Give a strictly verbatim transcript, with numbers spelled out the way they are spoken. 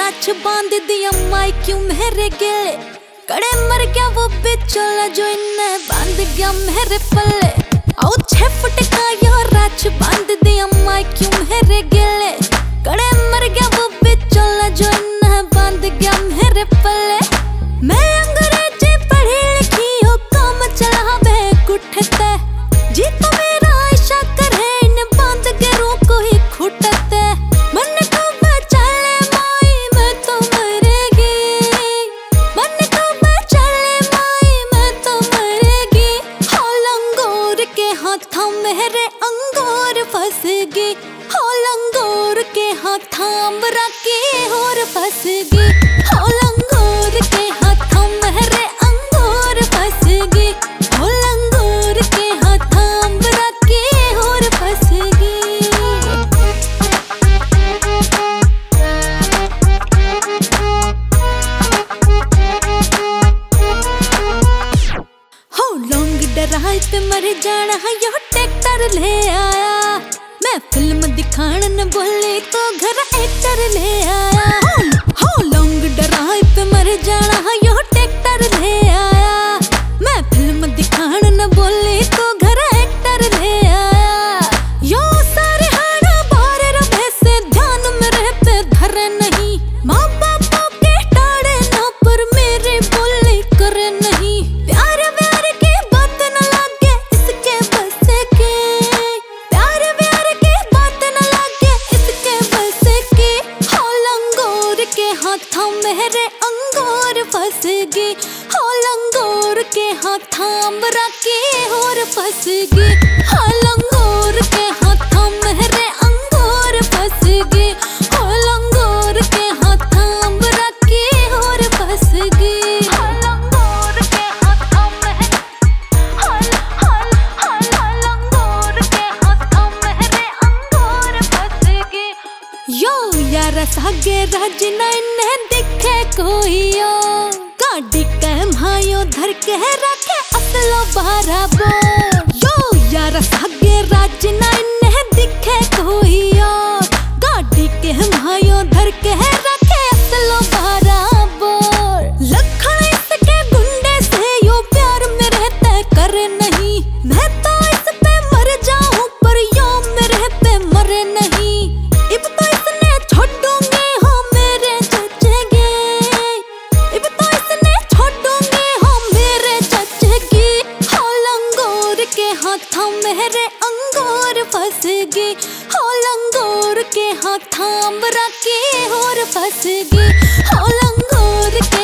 राछ बांध दिया माई क्यों मेरे गिले। कड़े मर गया वो बिचौला जो इन्हें बांध गया मेरे पल्ले। आओ छह फुट का यो राछ बांध दिया माई क्यों मेरे गिले। कड़े मर गया वो बिचौला जो इन्हें बांध गया मेरे पल्ले। मैं अंग्रेजी पढ़ी लिखी हो काम चला वे कुठते। जी तो मेरा आशा करे इन बांध के रोको ही खुटते। मन को बचाले माई मैं तो मरेगी। मन को बचाले माई मैं तो मरेगी। हो लंगोर के हाथों मेरे अंगूर फंसेगी। हो लंगोर के हाथों बरा के और फंसेगी। हो लंगोर के हाथों मेरे अंगूर फंसेगी। हो लंगोर के हाथों बरा के और फंसेगी। हो लॉन्ग ड्राइव पे मर जाना यो ट्रैक्टर ले आया। मैं फिल्म दिखाने न बोले तो घर एक्टर ले आया। हो लॉन्ग ड्राइव पे मर जाना यो ट्रैक्टर ले आया। मैं फिल्म दिखाने न बोले तो घर एक्टर ले आया। यो सारे हाड़ा बारे रहे से ध्यान में रहते धरे नहीं। माँ बापों के टाड़े ना पर मेरे बोले करे नहीं। प्यार व्यार की बात न लागे इसके बस के। प्यार व्यार की बात न लागे इसके बस के। हो लंगोर के हाथों मेरे अंगूर फंसेगी। हो लंगोर के हाथों बरा के और फंसेगी। हो लंगोर के हाथों मेरे अंगूर फंसेगी। हो लंगोर के हाथों बरा के और फंसेगी। हो लंगोर के हाथों मेरे हो हो हो लंगोर के हाथों मेरे अंगूर फंसेगी। यो यार सागे राज ना इन्हें दिखे कोई यो। गाड़ी के मायो धर के रखे असलो बराबो। यो यार सागे राज ना इन्हें दिखे कोई यो। गाड़ी के मायो धर के रखे असलो बराबो। लखन इसके गुंडे से यो प्यार में रहते करे नहीं। मैं तो इस पे मर जाऊं पर यो मेरे पे मरे नहीं। इब तो इसने छोड़ूंगे हो मेरे चचेगे। इब तो इसने छोड़ूंगे हो मेरे चचेगी। हो लंगोर के हाथों मेरे अंगूर फंसेगी। हो लंगोर के हाथों बरा के और फंसेगी। हो लंगोर के